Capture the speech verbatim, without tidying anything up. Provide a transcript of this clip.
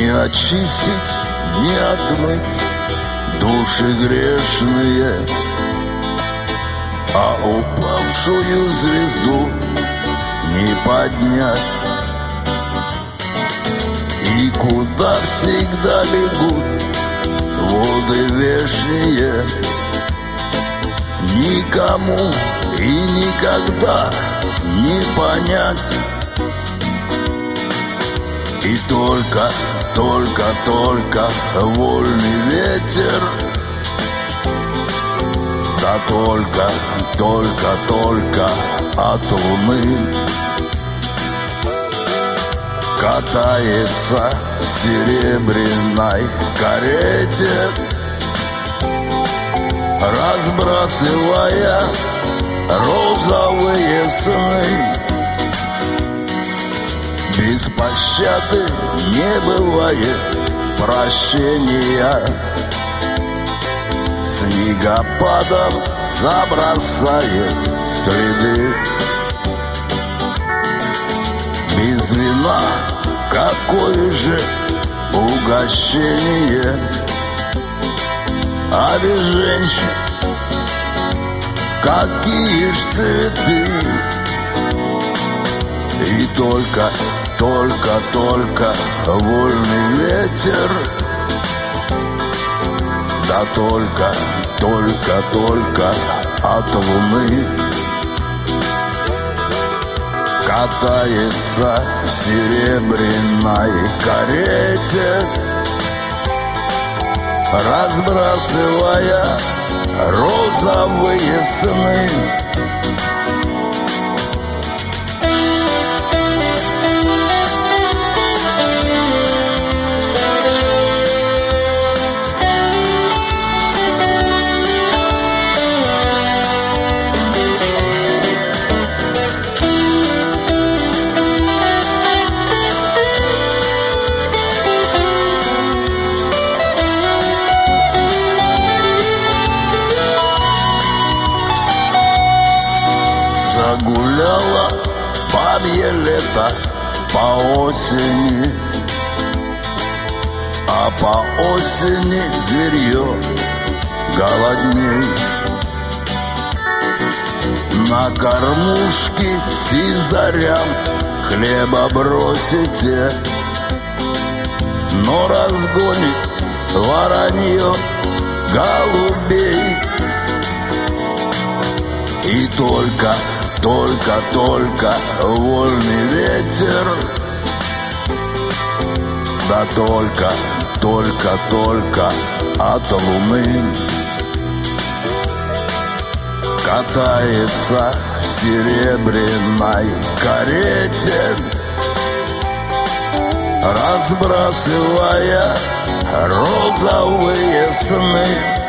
очистить, не отмыть души грешные, а упавшую звезду не поднять. И куда всегда бегут воды вешние, никому и никогда не понять. И только, только, только вольный ветер, да только, только, только от луны катается в серебряной карете, разбрасывая розовые сны. Без пощады не бывает прощения, снегопадом забросает следы. Без вина какое же угощение, а без женщин какие ж цветы. И только, только, только вольный ветер, да только, только, только от луны катается в серебряной карете, разбрасывая розовые сны. Загуляло бабье лето по осени, а по осени зверье голодней. На кормушке сизарям хлеба бросите, но разгонит воронье голубей. И только, только, только вольный ветер, да только, только, только от луны катается в серебряной карете, разбрасывая розовые сны.